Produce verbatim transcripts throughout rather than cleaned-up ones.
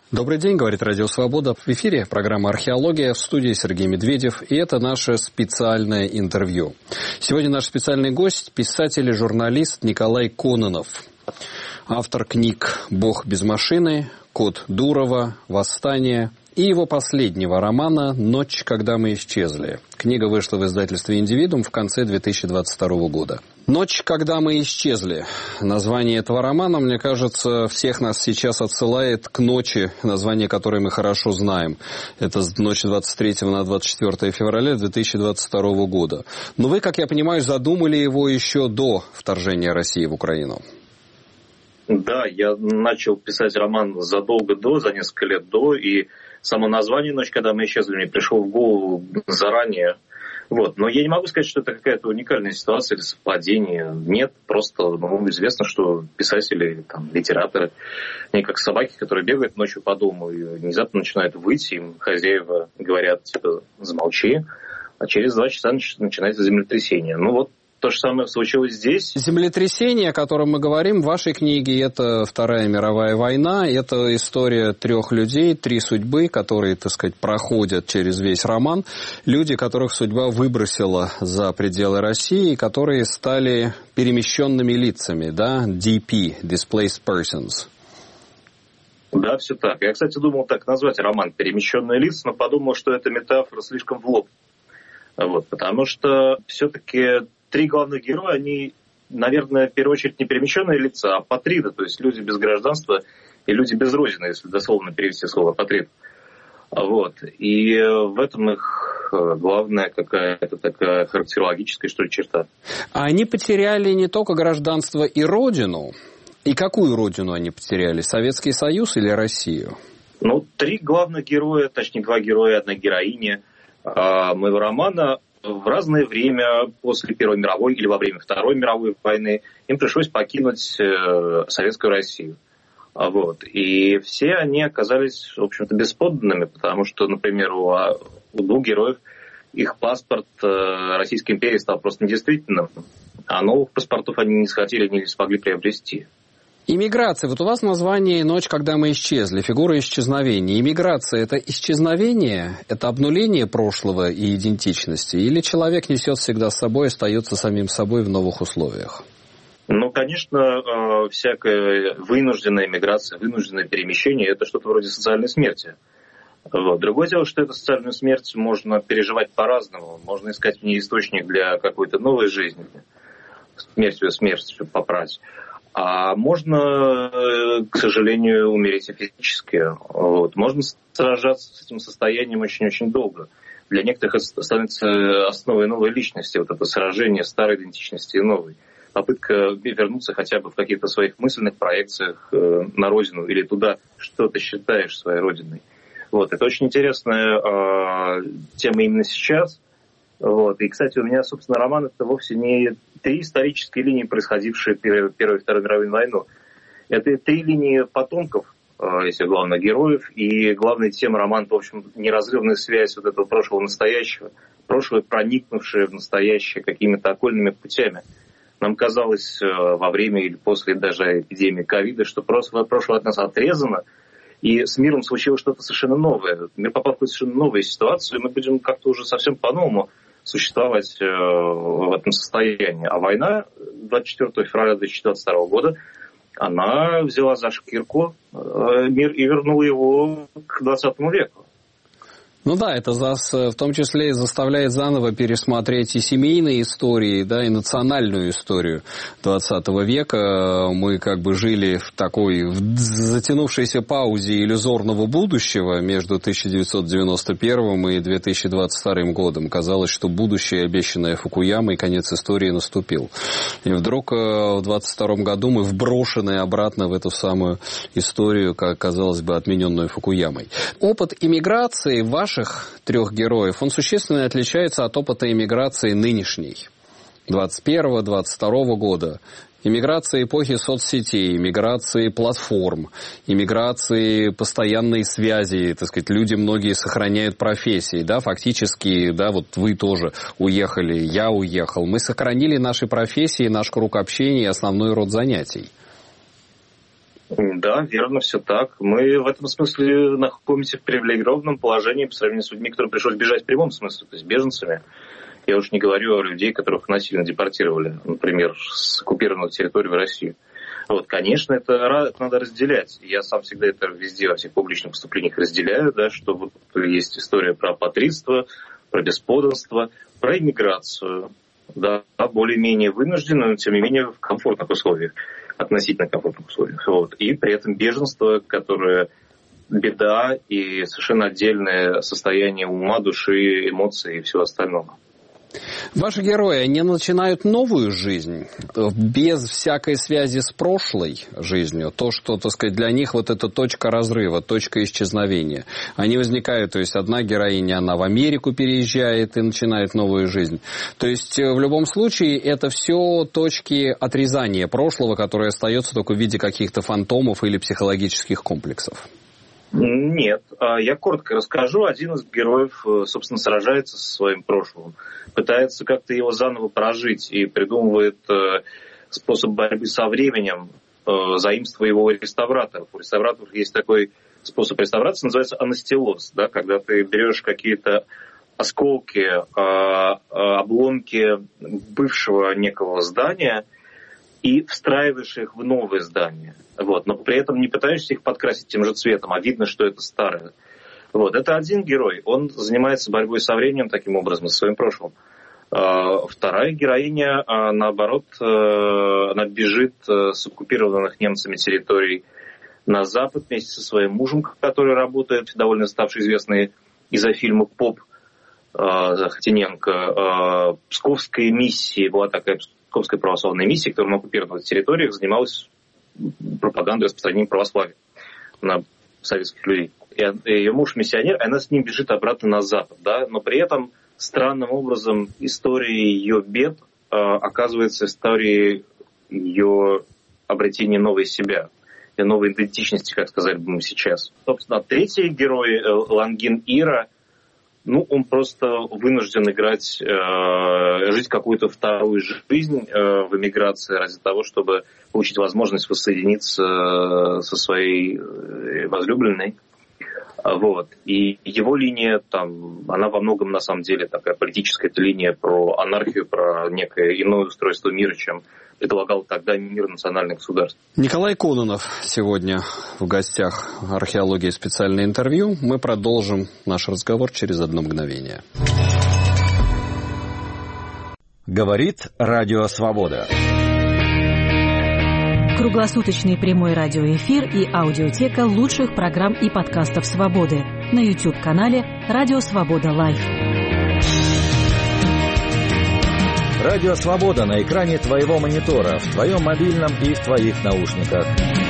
Добрый день, говорит Радио Свобода. В эфире программа «Археология», в студии Сергей Медведев, и это наше специальное интервью. Сегодня наш специальный гость – писатель и журналист Николай Кононов. Автор книг «Бог без машины», «Кот Дурова», «Восстание» и его последнего романа «Ночь, когда мы исчезли». Книга вышла в издательстве «Индивидуум» в конце две тысячи двадцать второго года. «Ночь, когда мы исчезли». Название этого романа, мне кажется, всех нас сейчас отсылает к ночи, название которой мы хорошо знаем. Это ночь двадцать третьего на двадцать четвёртое февраля две тысячи двадцать второго года. Но вы, как я понимаю, задумали его еще до вторжения России в Украину. Да, я начал писать роман задолго до, за несколько лет до, и само название «Ночь, когда мы исчезли» мне пришло в голову заранее. Вот. Но я не могу сказать, что это какая-то уникальная ситуация или совпадение. Нет, просто ну, известно, что писатели, там, литераторы, они как собаки, которые бегают ночью по дому и внезапно начинают выть, им хозяева говорят, типа, замолчи, а через два часа начинается землетрясение. Ну вот. То же самое случилось здесь. Землетрясение, о котором мы говорим в вашей книге, это Вторая мировая война. Это история трех людей, три судьбы, которые, так сказать, проходят через весь роман. Люди, которых судьба выбросила за пределы России, которые стали перемещенными лицами, да, ди пи, Displaced Persons. Да, все так. Я, кстати, думал так назвать роман «Перемещенные лица», но подумал, что эта метафора слишком в лоб. Вот, потому что все-таки три главных героя, они, наверное, в первую очередь не перемещенные лица, а апатриды, то есть люди без гражданства и люди без родины, если дословно перевести слово апатрид. Вот. И в этом их главная какая-то такая характерологическая, что ли, черта. А они потеряли не только гражданство и родину. И какую родину они потеряли? Советский Союз или Россию? Ну, три главных героя, точнее, два героя, одна героиня моего романа в разное время после Первой мировой или во время Второй мировой войны им пришлось покинуть э, Советскую Россию. Вот. И все они оказались, в общем-то, бесподданными, потому что, например, у, у двух героев их паспорт э, Российской империи стал просто недействительным, а новых паспортов они не захотели, не смогли приобрести. Иммиграция. Вот у вас название «Ночь, когда мы исчезли», фигура исчезновения. Иммиграция – это исчезновение, это обнуление прошлого и идентичности? Или человек несет всегда с собой, остается самим собой в новых условиях? Ну, конечно, всякая вынужденная иммиграция, вынужденное перемещение – это что-то вроде социальной смерти. Вот. Другое дело, что эту социальную смерть можно переживать по-разному. Можно искать в ней источник для какой-то новой жизни. Смертью смертью попрать. А можно, к сожалению, умереть и физически. Вот. Можно сражаться с этим состоянием очень-очень долго. Для некоторых это становится основой новой личности, вот это сражение старой идентичности и новой. Попытка вернуться хотя бы в каких-то своих мысленных проекциях на родину или туда, что ты считаешь своей родиной. Вот. Это очень интересная э, тема именно сейчас. Вот. И, кстати, у меня, собственно, роман это вовсе не три исторические линии, происходившие в Первую и Вторую мировую войну. Это три линии потомков, если главных героев, и главная тема романа, в общем, неразрывная связь вот этого прошлого настоящего, прошлое, проникнувшее в настоящее какими-то окольными путями. Нам казалось во время или после даже эпидемии ковида, что прошлое, прошлое от нас отрезано, и с миром случилось что-то совершенно новое. Мир попал в какую-то совершенно новую ситуацию, и мы будем как-то уже совсем по-новому существовать э, в этом состоянии. А война двадцать четвёртого февраля две тысячи двадцать второго года, она взяла за шкирку э, мир и вернула его к двадцатому веку. Ну да, это нас в том числе и заставляет заново пересмотреть и семейные истории, да, и национальную историю двадцатого века. Мы как бы жили в такой в затянувшейся паузе иллюзорного будущего между тысяча девятьсот девяносто первым и две тысячи двадцать вторым годом. Казалось, что будущее, обещанное Фукуямой, конец истории наступил. И вдруг в двадцать втором году мы вброшены обратно в эту самую историю, как казалось бы, отмененную Фукуямой. Опыт иммиграции ваш наших трех героев, он существенно отличается от опыта иммиграции нынешней, двадцать первого — двадцать второго года. Иммиграция эпохи соцсетей, иммиграции платформ, иммиграции постоянной связи, так сказать, люди многие сохраняют профессии, да, фактически, да, вот вы тоже уехали, я уехал, мы сохранили наши профессии, наш круг общения и основной род занятий. Да, верно, все так. Мы в этом смысле находимся в привилегированном положении по сравнению с людьми, которым пришлось бежать в прямом смысле, то есть беженцами. Я уж не говорю о людей, которых насильно депортировали, например, с оккупированных территорий в Россию. Вот, конечно, это, это надо разделять. Я сам всегда это везде, во всех публичных выступлениях разделяю, да, что вот есть история про апатридство, про бесподданство, про иммиграцию, да, более-менее вынужденную, но тем не менее в комфортных условиях, относительно комфортных условиях. Вот. И при этом беженство, которое беда и совершенно отдельное состояние ума, души, эмоций и всего остального. Ваши герои, они начинают новую жизнь без всякой связи с прошлой жизнью. То, что, так сказать, для них вот эта точка разрыва, точка исчезновения. Они возникают, то есть одна героиня, она в Америку переезжает и начинает новую жизнь. То есть в любом случае это все точки отрезания прошлого, которое остается только в виде каких-то фантомов или психологических комплексов. Нет. Я коротко расскажу. Один из героев, собственно, сражается со своим прошлым, пытается как-то его заново прожить и придумывает способ борьбы со временем, заимствуя его у реставраторов. У реставраторов есть такой способ реставрации, называется анастилоз, да, когда ты берешь какие-то осколки, обломки бывшего некого здания и встраиваешь их в новое здание. Вот. Но при этом не пытаешься их подкрасить тем же цветом, а видно, что это старое. Вот. Это один герой. Он занимается борьбой со временем таким образом, со своим прошлым. Вторая героиня, наоборот, она бежит с оккупированных немцами территорий на запад вместе со своим мужем, который работает, довольно ставший известный из-за фильма «Поп» Захотиненко. Псковская миссия, была такая Псковская православная миссия, которая на оккупированных территориях занималась пропагандой распространения православия на советских людей. И ее муж миссионер, и она с ним бежит обратно на запад, да, но при этом странным образом история ее бед э, оказывается историей ее обретения новой себя, и новой идентичности, как сказали бы мы сейчас. Собственно, третий герой, э, Лангин Ира, ну, он просто вынужден играть, э, жить какую-то вторую жизнь э, в эмиграции ради того, чтобы получить возможность воссоединиться э, со своей э, возлюбленной. Вот. И его линия, там, она во многом, на самом деле, такая политическая, это линия про анархию, про некое иное устройство мира, чем предлагал тогда мир национальных государств. Николай Кононов сегодня в гостях «Археологии. Специальное интервью». Мы продолжим наш разговор через одно мгновение. Говорит Радио Свобода. Круглосуточный прямой радиоэфир и аудиотека лучших программ и подкастов «Свободы» на YouTube-канале «Радио Свобода Лайв». Радио Свобода на экране твоего монитора, в твоем мобильном и в твоих наушниках.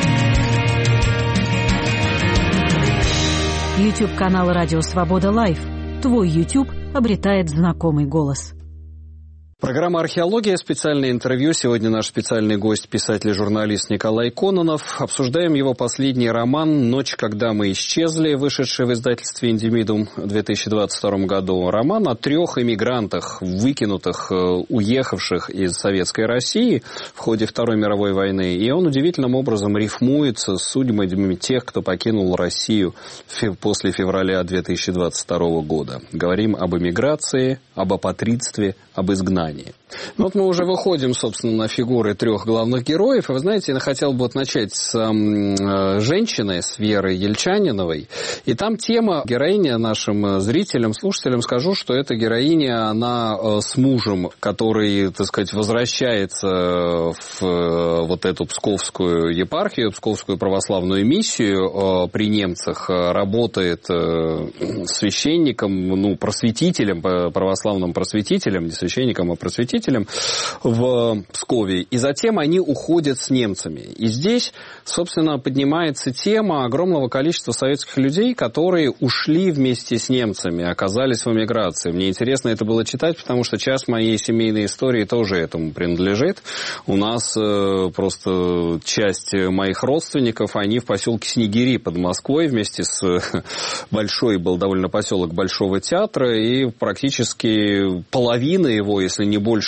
YouTube-канал «Радио Свобода Лайв». Твой YouTube обретает знакомый голос. Программа «Археология. Специальное интервью». Сегодня наш специальный гость, писатель и журналист Николай Кононов. Обсуждаем его последний роман «Ночь, когда мы исчезли», вышедший в издательстве «Индимидум» в две тысячи двадцать втором году. Роман о трех эмигрантах, выкинутых, уехавших из Советской России в ходе Второй мировой войны. И он удивительным образом рифмуется с судьбами тех, кто покинул Россию после февраля две тысячи двадцать второго года. Говорим об эмиграции, об апатридстве, об изгнании. Ну, вот мы уже выходим, собственно, на фигуры трех главных героев. И вы знаете, я хотел бы вот начать с э, женщины, с Верой Ельчаниновой. И там тема героини нашим зрителям, слушателям скажу, что эта героиня, она э, с мужем, который, так сказать, возвращается в э, вот эту Псковскую епархию, Псковскую православную миссию э, при немцах, э, работает э, священником, ну, просветителем, православным просветителем, не священником, а просветителем в Пскове. И затем они уходят с немцами. И здесь, собственно, поднимается тема огромного количества советских людей, которые ушли вместе с немцами, оказались в эмиграции. Мне интересно это было читать, потому что часть моей семейной истории тоже этому принадлежит. У нас э, просто часть моих родственников, они в поселке Снегири под Москвой вместе с большой, был довольно поселок Большого театра, и практически половина его, если не больше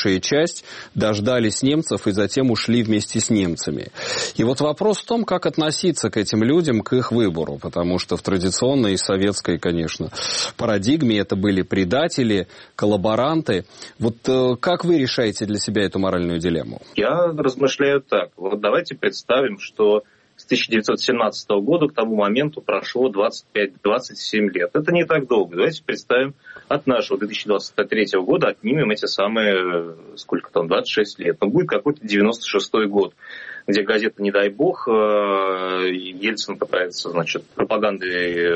большая часть, дождались немцев и затем ушли вместе с немцами. И вот вопрос в том, как относиться к этим людям, к их выбору, потому что в традиционной советской, конечно, парадигме это были предатели, коллаборанты. Вот как вы решаете для себя эту моральную дилемму? Я размышляю так. Вот давайте представим, что с тысяча девятьсот семнадцатого года к тому моменту прошло двадцать пять - двадцать семь лет. Это не так долго. Давайте представим, от нашего две тысячи двадцать третьего года отнимем эти самые, сколько там, двадцать шесть лет. Но будет какой-то девяносто шестой год, где газета «Не дай бог», Ельцин пытается, значит, пропагандой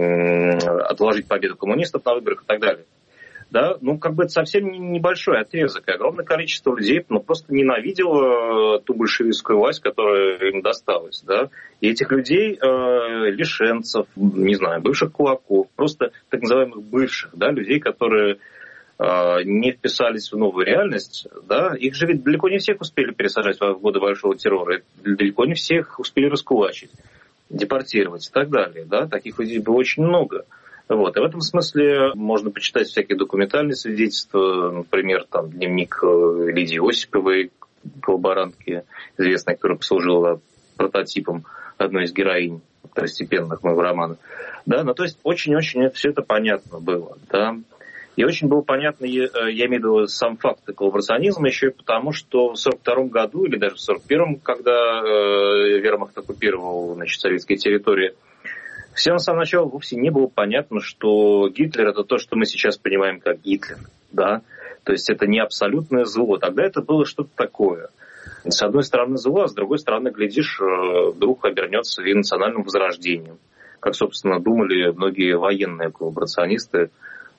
отложить победу коммунистов на выборах и так далее. Да, ну, как бы это совсем небольшой отрезок. И огромное количество людей, ну, просто ненавидело ту большевистскую власть, которая им досталась, да. И этих людей, э, лишенцев, не знаю, бывших кулаков, просто так называемых бывших, да, людей, которые э, не вписались в новую реальность, да, их же ведь далеко не всех успели пересажать в годы Большого террора, далеко не всех успели раскулачить, депортировать и так далее, да. Таких людей было очень много. Вот. И в этом смысле можно почитать всякие документальные свидетельства, например, там, дневник Лидии Осиповой, коллаборантки, известной, которая послужила прототипом одной из героинь второстепенных моего романа. Да, ну, то есть очень-очень все это понятно было, да. И очень было понятно, я имею в виду сам факт коллаборационизма, еще и потому, что в сорок втором году, или даже в сорок первом, когда э, вермахт оккупировал, значит, советские территории, всем с самого начала вовсе не было понятно, что Гитлер — это то, что мы сейчас понимаем как Гитлер, да, то есть это не абсолютное зло, тогда это было что-то такое. С одной стороны зло, а с другой стороны, глядишь, вдруг обернется и национальным возрождением, как, собственно, думали многие военные коллаборационисты,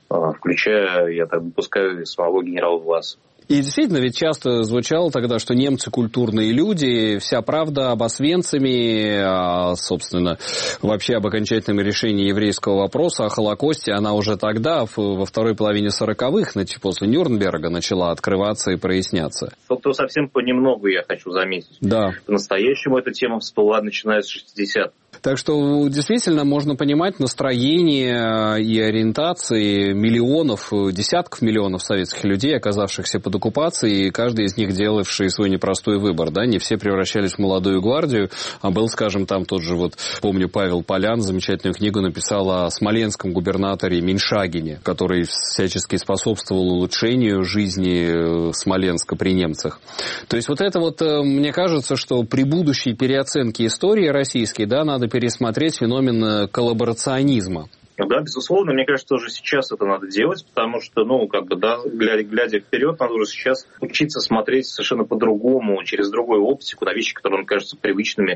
включая, я так допускаю, самого генерала Власова. И действительно, ведь часто звучало тогда, что немцы культурные люди, вся правда об Освенциме, а, собственно, вообще об окончательном решении еврейского вопроса, о Холокосте, она уже тогда, во второй половине сороковых, после Нюрнберга, начала открываться и проясняться. Только совсем понемногу, я хочу заметить. Да. По-настоящему эта тема всплыла, начиная с шестидесятых. Так что действительно можно понимать настроение и ориентации миллионов, десятков миллионов советских людей, оказавшихся под оккупацией, и каждый из них делавший свой непростой выбор. Да? Не все превращались в молодую гвардию, а был, скажем, там тот же, вот помню, Павел Полян замечательную книгу написал о смоленском губернаторе Меньшагине, который всячески способствовал улучшению жизни Смоленска при немцах. То есть вот это вот, мне кажется, что при будущей переоценке истории российской, да, надо пересмотреть феномен коллаборационизма. Да, безусловно, мне кажется, уже сейчас это надо делать, потому что, ну, как бы, да, глядя, глядя вперед, надо уже сейчас учиться смотреть совершенно по-другому, через другую оптику, на вещи, которые нам кажутся привычными,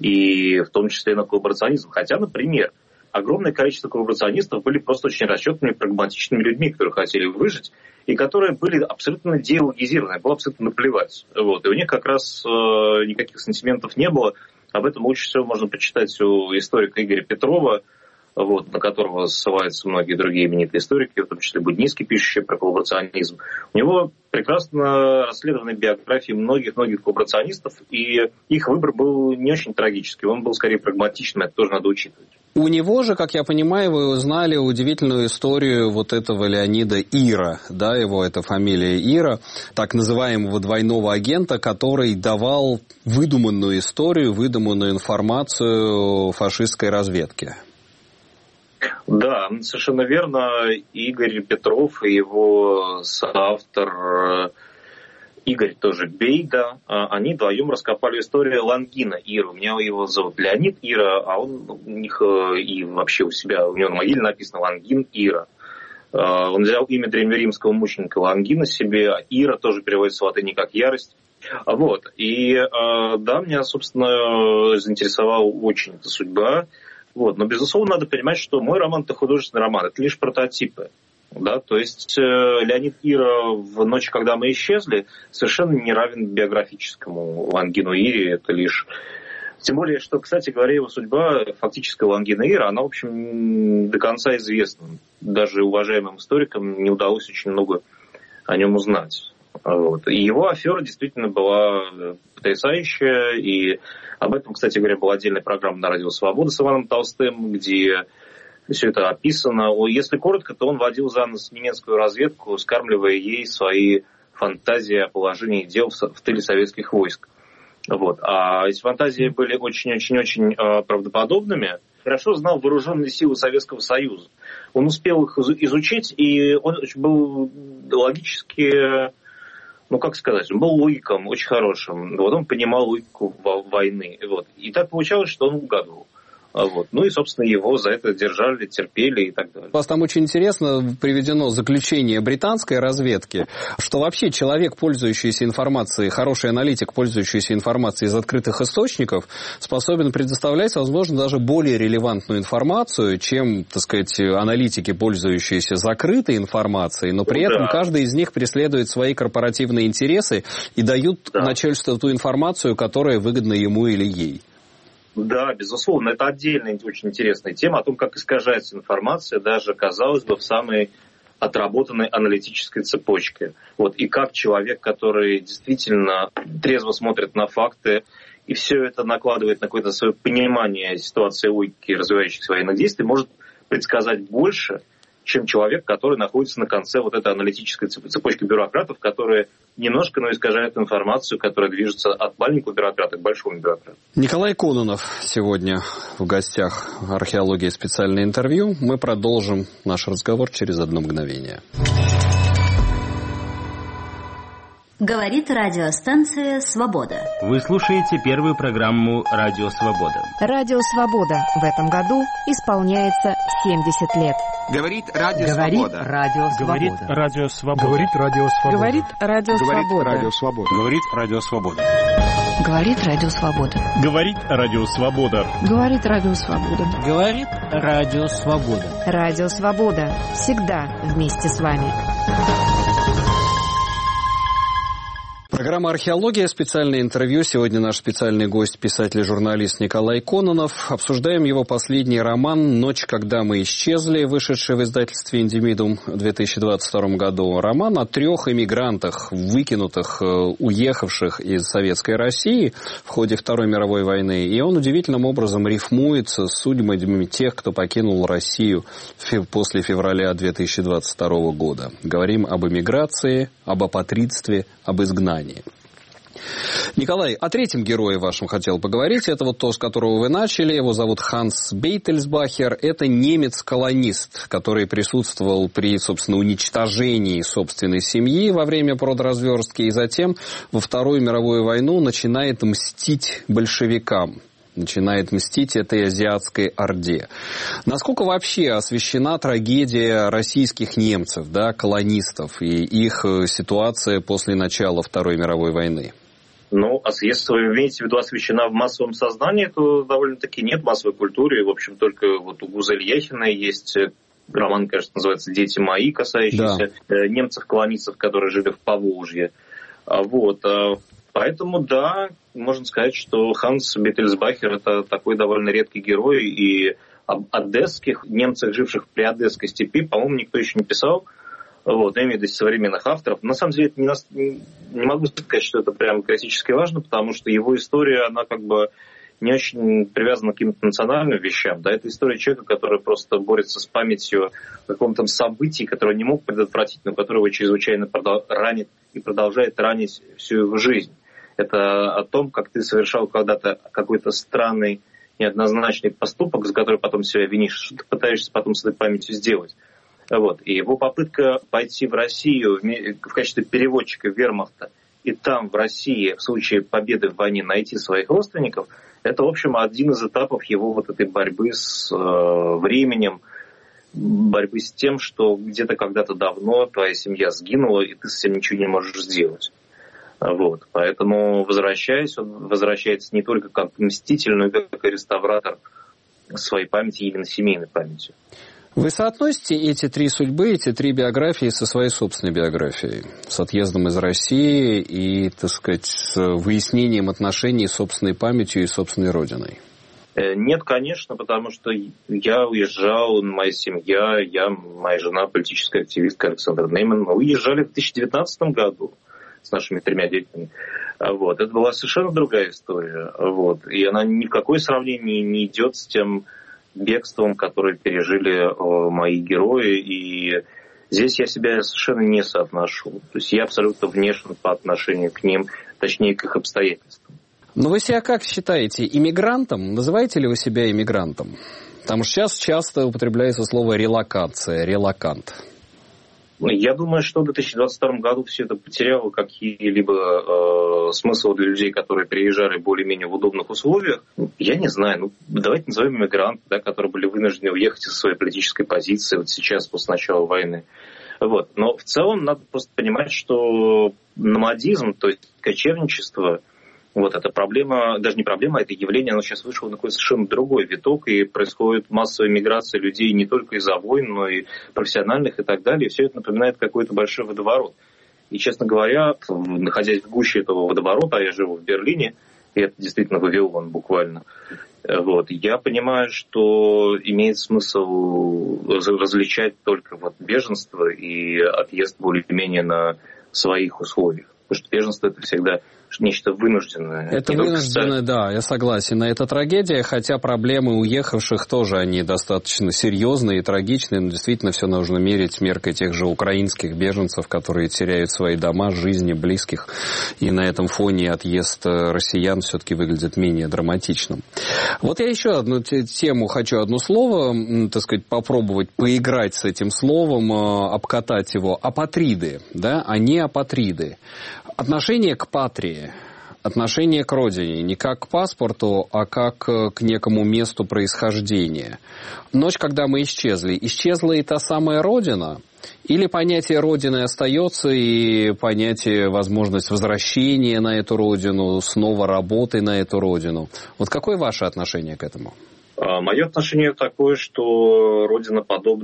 и в том числе на коллаборационизм. Хотя, например, огромное количество коллаборационистов были просто очень расчетными, прагматичными людьми, которые хотели выжить, и которые были абсолютно деологизированы, было абсолютно наплевать. Вот. И у них как раз э, никаких сантиментов не было. Об этом лучше всего можно почитать у историка Игоря Петрова, вот, на которого ссылаются многие другие именитые историки, в том числе Будницкий, пишущий про коллаборационизм. У него прекрасно расследованы биографии многих-многих коллаборационистов, и их выбор был не очень трагический, он был скорее прагматичным, это тоже надо учитывать. У него же, как я понимаю, вы узнали удивительную историю вот этого Леонида Ира, да, его это фамилия Ира, так называемого двойного агента, который давал выдуманную историю, выдуманную информацию фашистской разведке. Да, совершенно верно. Игорь Петров и его соавтор Игорь тоже Бейда, они вдвоем раскопали историю Лангина Ира. У меня его зовут Леонид Ира, а он у них и вообще у себя, у него на могиле написано Лангин Ира. Он взял имя древнеримского мученика Лангина себе, а Ира тоже переводится в латыни как ярость. Вот. И да, меня, собственно, заинтересовала очень эта судьба. Вот. Но, безусловно, надо понимать, что мой роман – это художественный роман, это лишь прототипы. Да? То есть э, Леонид Ира в «Ночь, когда мы исчезли» совершенно не равен биографическому Лангину Ире, это лишь... Тем более, что, кстати говоря, его судьба, фактическая Лангина Ира, она, в общем, до конца известна. Даже уважаемым историкам не удалось очень много о нем узнать. Вот. И его афера действительно была потрясающая, и об этом, кстати говоря, была отдельная программа на радио «Свобода» с Иваном Толстым, где все это описано. Если коротко, то он водил за нос немецкую разведку, скармливая ей свои фантазии о положении дел в тыле советских войск. Вот. А эти фантазии были очень-очень-очень правдоподобными. Хорошо знал вооруженные силы Советского Союза. Он успел их изучить, и он был логически, ну как сказать, он был логиком очень хорошим. Вот он понимал логику войны. Вот. И так получалось, что он угадывал. Вот. Ну и, собственно, его за это держали, терпели и так далее. У вас там очень интересно приведено заключение британской разведки, что вообще человек, пользующийся информацией, хороший аналитик, пользующийся информацией из открытых источников, способен предоставлять, возможно, даже более релевантную информацию, чем, так сказать, аналитики, пользующиеся закрытой информацией, но при ну, этом да. каждый из них преследует свои корпоративные интересы и дают да. начальству ту информацию, которая выгодна ему или ей. Да, безусловно, это отдельная очень интересная тема о том, как искажается информация, даже, казалось бы, в самой отработанной аналитической цепочке. Вот, и как человек, который действительно трезво смотрит на факты, и все это накладывает на какое-то свое понимание ситуации логики развивающихся военных действий, может предсказать больше, чем человек, который находится на конце вот этой аналитической цепочки бюрократов, которые немножко, но искажают информацию, которая движется от маленького бюрократа к большому бюрократу. Николай Кононов сегодня в гостях «Археология. Специальное интервью». Мы продолжим наш разговор через одно мгновение. Говорит радиостанция «Свобода». Вы слушаете первую программу «Радио Свобода». «Радио Свобода» в этом году исполняется семьдесят лет. Говорит Радио Говорит Свобода. Радио Говорит Свобода. Радио Свобода. Говорит Радио Свобода. Говорит Радио Свобода. Говорит Радио Свобода. Говорит Радио Свобода. Говорит Радио Свобода. Говорит Радио Свобода. Говорит Радио Свобода. Радио Свобода. Всегда вместе с вами. Программа «Археология», специальное интервью. Сегодня наш специальный гость, писатель и журналист Николай Кононов. Обсуждаем его последний роман «Ночь, когда мы исчезли», вышедший в издательстве «Индимидум» в две тысячи двадцать втором году. Роман о трех эмигрантах, выкинутых, уехавших из Советской России в ходе Второй мировой войны. И он удивительным образом рифмуется с судьбами тех, кто покинул Россию после февраля две тысячи двадцать второго года. Говорим об эмиграции, об апатридстве, об изгнании. Николай, о третьем герое вашем хотел поговорить. Это вот то, с которого вы начали. Его зовут Ханс Бейтельсбахер. Это немец-колонист, который присутствовал при, собственно, уничтожении собственной семьи во время продразверстки. И затем во Вторую мировую войну начинает мстить большевикам. Начинает мстить этой азиатской орде. Насколько вообще освещена трагедия российских немцев, да, колонистов, и их ситуация после начала Второй мировой войны? Ну, если вы имеете в виду освещена в массовом сознании, то довольно-таки нет массовой культуры. В общем, только вот у Гузель Яхиной есть роман, конечно, называется «Дети мои», касающийся да. немцев-колонистов, которые жили в Поволжье. Вот. Поэтому, да, можно сказать, что Ханс Бейтельсбахер – это такой довольно редкий герой, и об одесских немцах, живших при Одесской степи, по-моему, никто еще не писал. Вот, я имею в виду современных авторов. На самом деле, не, не могу сказать, что это прям критически важно, потому что его история, она как бы не очень привязана к каким-то национальным вещам. Да, это история человека, который просто борется с памятью о каком-то событии, которое не мог предотвратить, но которое его чрезвычайно ранит и продолжает ранить всю его жизнь. Это о том, как ты совершал когда-то какой-то странный, неоднозначный поступок, за который потом себя винишь, что ты пытаешься потом с этой памятью сделать. Вот. И его попытка пойти в Россию в качестве переводчика вермахта и там, в России, в случае победы в войне, найти своих родственников, это, в общем, один из этапов его вот этой борьбы с э, временем, борьбы с тем, что где-то когда-то давно твоя семья сгинула, и ты с этим ничего не можешь сделать. Вот. Поэтому, возвращаясь, он возвращается не только как мститель, но и как реставратор своей памяти, именно семейной памяти. Вы соотносите эти три судьбы, эти три биографии со своей собственной биографией? С отъездом из России и, так сказать, с выяснением отношений с собственной памятью и собственной родиной? Нет, конечно, потому что я уезжал, моя семья, я, моя жена, политическая активистка Александр Нейман, мы уезжали в две тысячи девятнадцатом году с нашими тремя детьми. Вот. Это была совершенно другая история. Вот. И она ни в какое сравнение не идет с тем бегством, которое пережили мои герои. И Здесь я себя совершенно не соотношу. То есть я абсолютно внешен по отношению к ним, точнее, к их обстоятельствам. Но вы себя как считаете? Иммигрантом? Называете ли вы себя иммигрантом? Потому что сейчас часто употребляется слово релокация, релокант. Я думаю, что в две тысячи двадцать втором году все это потеряло какие-либо э, смыслы для людей, которые приезжали более-менее в удобных условиях. Я не знаю, ну давайте назовем иммигранты, да, которые были вынуждены уехать из своей политической позиции вот сейчас, после начала войны. Вот. Но в целом надо просто понимать, что номадизм, то есть кочевничество, вот эта проблема, даже не проблема, а это явление, оно сейчас вышло на какой-то совершенно другой виток, и происходит массовая миграция людей не только из-за войн, но и профессиональных и так далее. И все это напоминает какой-то большой водоворот. И, честно говоря, находясь в гуще этого водоворота, а я живу в Берлине, и это действительно Вавилон буквально, вот, я понимаю, что имеет смысл различать только вот беженство и отъезд более-менее на своих условиях. Потому что беженство – это всегда нечто вынужденное. Это вынужденное, да, я согласен. Это трагедия, хотя проблемы уехавших тоже, они достаточно серьезные и трагичные, но действительно все нужно мерить меркой тех же украинских беженцев, которые теряют свои дома, жизни близких, и на этом фоне отъезд россиян все-таки выглядит менее драматичным. Вот я еще одну тему хочу, одно слово, так сказать, попробовать поиграть с этим словом, обкатать его. Апатриды, да, а не апатриды. Отношение к патрии, отношение к родине, не как к паспорту, а как к некому месту происхождения. Ночь, когда мы исчезли, исчезла и та самая родина? Или понятие родины остается, и понятие, возможность возвращения на эту родину, снова работы на эту родину? Вот какое ваше отношение к этому? Мое отношение такое, что родина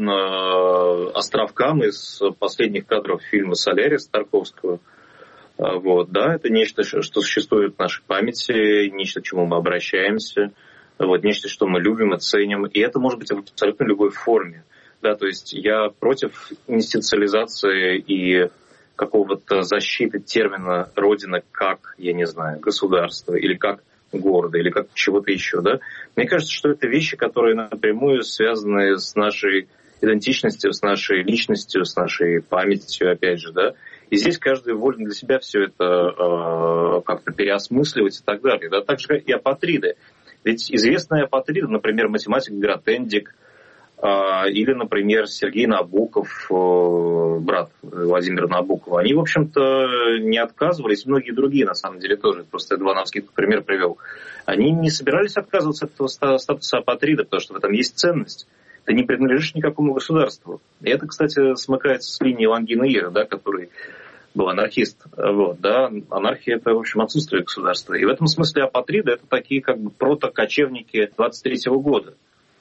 подобна островкам из последних кадров фильма «Солярис» Тарковского. Вот, да, это нечто, что существует в нашей памяти, нечто, к чему мы обращаемся, вот, нечто, что мы любим и ценим, и это может быть в абсолютно любой форме. Да, то есть я против институциализации и какого-то защиты термина «родина» как, я не знаю, государство, или как города, или как чего-то еще, да. Мне кажется, что это вещи, которые напрямую связаны с нашей идентичностью, с нашей личностью, с нашей памятью, опять же, да. И здесь каждый волен для себя все это э, как-то переосмысливать и так далее. Да? Так же, как и апатриды. Ведь известные апатриды, например, математик Гратендик, э, или, например, Сергей Набоков, э, брат Владимира Набокова, они, в общем-то, не отказывались, многие другие, на самом деле, тоже, просто я два навскидку пример привел, они не собирались отказываться от этого статуса апатрида, потому что в этом есть ценность. Ты не принадлежишь никакому государству. И это, кстати, смыкается с линией Лангина Ира, да, который был анархист. Вот, да. Анархия – это, в общем, отсутствие государства. И в этом смысле апатриды – это такие как бы протокочевники двадцать третьего года.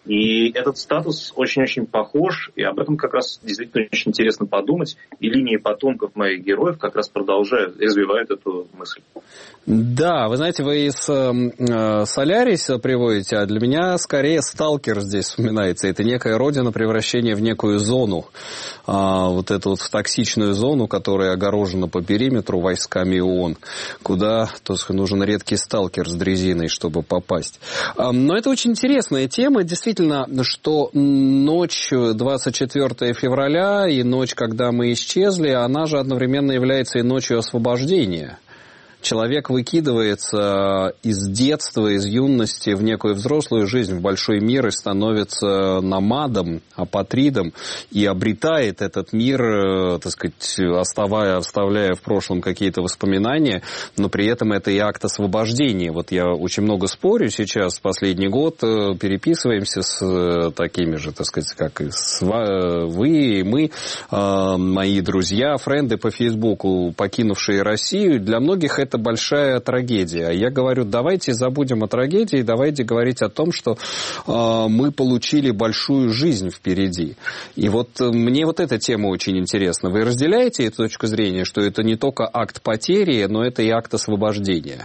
И этот статус очень-очень похож, и об этом как раз действительно очень интересно подумать. И линии потомков моих героев как раз продолжают, развивают эту мысль. Да, вы знаете, вы из э, Соляриса приводите, а для меня скорее сталкер здесь вспоминается. Это некая родина превращения в некую зону. А, вот эту вот токсичную зону, которая огорожена по периметру войсками ООН, куда то есть, нужен редкий сталкер с дрезиной, чтобы попасть. А, но это очень интересная тема, действительно. Действительно, что ночь двадцать четвёртого февраля и ночь, когда мы исчезли, она же одновременно является и ночью освобождения. Человек выкидывается из детства, из юности в некую взрослую жизнь, в большой мир и становится номадом, апатридом и обретает этот мир, так сказать, оставая, оставляя в прошлом какие-то воспоминания, но при этом это и акт освобождения. Вот я очень много спорю сейчас, последний год переписываемся с такими же, так сказать, как и с вы и мы, мои друзья, френды по Фейсбуку, покинувшие Россию. Для многих это Это большая трагедия. Я говорю, давайте забудем о трагедии, давайте говорить о том, что э, мы получили большую жизнь впереди. И вот э, мне вот эта тема очень интересна. Вы разделяете эту точку зрения, что это не только акт потери, но это и акт освобождения?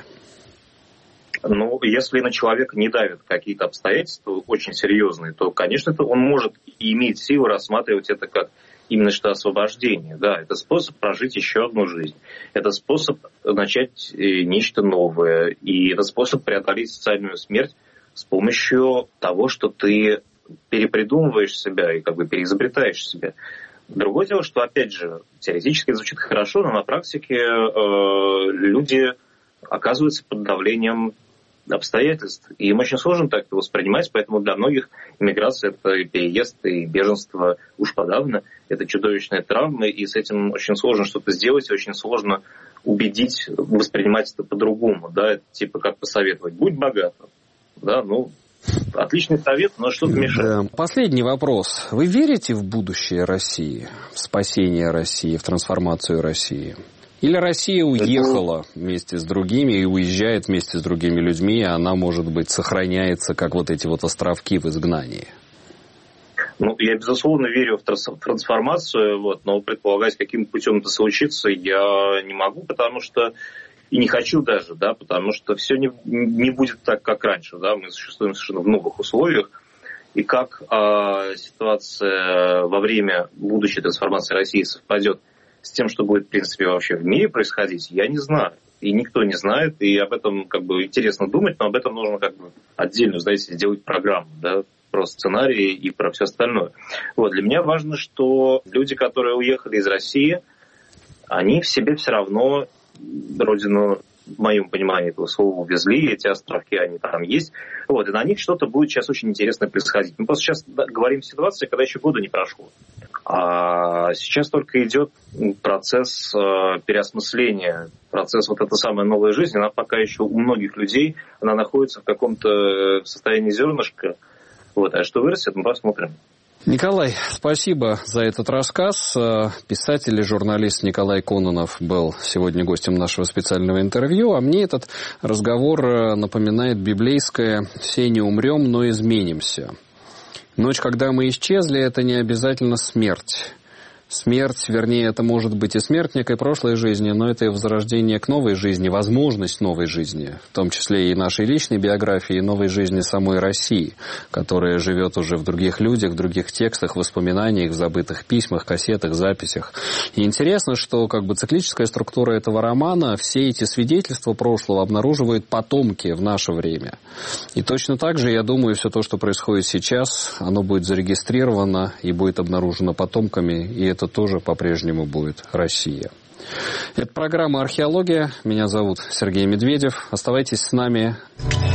Ну, если на человека не давят какие-то обстоятельства очень серьезные, то, конечно, он может и имеет силу рассматривать это как именно что освобождение. Да, это способ прожить еще одну жизнь. Это способ начать нечто новое. И это способ преодолеть социальную смерть с помощью того, что ты перепридумываешь себя и как бы переизобретаешь себя. Другое дело, что, опять же, теоретически звучит хорошо, но на практике э, люди оказываются под давлением обстоятельств. И им очень сложно так это воспринимать, поэтому для многих иммиграция – это и переезд, и беженство уж подавно. Это чудовищные травмы, и с этим очень сложно что-то сделать, очень сложно убедить, воспринимать это по-другому. Да? Это типа как посоветовать. Будь богатым. Да, ну... Отличный совет, но что-то мешает. Последний вопрос. Вы верите в будущее России, в спасение России, в трансформацию России? Или Россия уехала вместе с другими и уезжает вместе с другими людьми, и она, может быть, сохраняется, как вот эти вот островки в изгнании? Ну, я, безусловно, верю в трансформацию, вот, но предполагать, каким путем это случится, я не могу, потому что и не хочу даже, да, потому что все не, не будет так, как раньше, да, мы существуем совершенно в новых условиях, и как э, ситуация во время будущей трансформации России совпадет с тем, что будет, в принципе, вообще в мире происходить, я не знаю, и никто не знает, и об этом, как бы, интересно думать, но об этом нужно, как бы, отдельно, знаете, сделать программу, да, про сценарии и про все остальное. Вот, для меня важно, что люди, которые уехали из России, они в себе все равно родину, в моем понимании этого слова, увезли, эти островки, они там есть. Вот, и на них что-то будет сейчас очень интересно происходить. Мы просто сейчас говорим о ситуации, когда еще года не прошло. А сейчас только идет процесс э, переосмысления, процесс вот этой самой новой жизни. Она пока еще у многих людей, она находится в каком-то состоянии зернышка. Вот, а что вырастет, мы посмотрим. Николай, спасибо за этот рассказ. Писатель и журналист Николай Кононов был сегодня гостем нашего специального интервью, а мне этот разговор напоминает библейское «Все не умрем, но изменимся». Ночь, когда мы исчезли, это не обязательно смерть. Смерть, вернее, это может быть и смерть некой прошлой жизни, но это и возрождение к новой жизни, возможность новой жизни, в том числе и нашей личной биографии, и новой жизни самой России, которая живет уже в других людях, в других текстах, воспоминаниях, в забытых письмах, кассетах, записях. И интересно, что как бы циклическая структура этого романа все эти свидетельства прошлого обнаруживают потомки в наше время. И точно так же, я думаю, все то, что происходит сейчас, оно будет зарегистрировано и будет обнаружено потомками, и это тоже по-прежнему будет Россия. Это программа «Археология». Меня зовут Сергей Медведев. Оставайтесь с нами.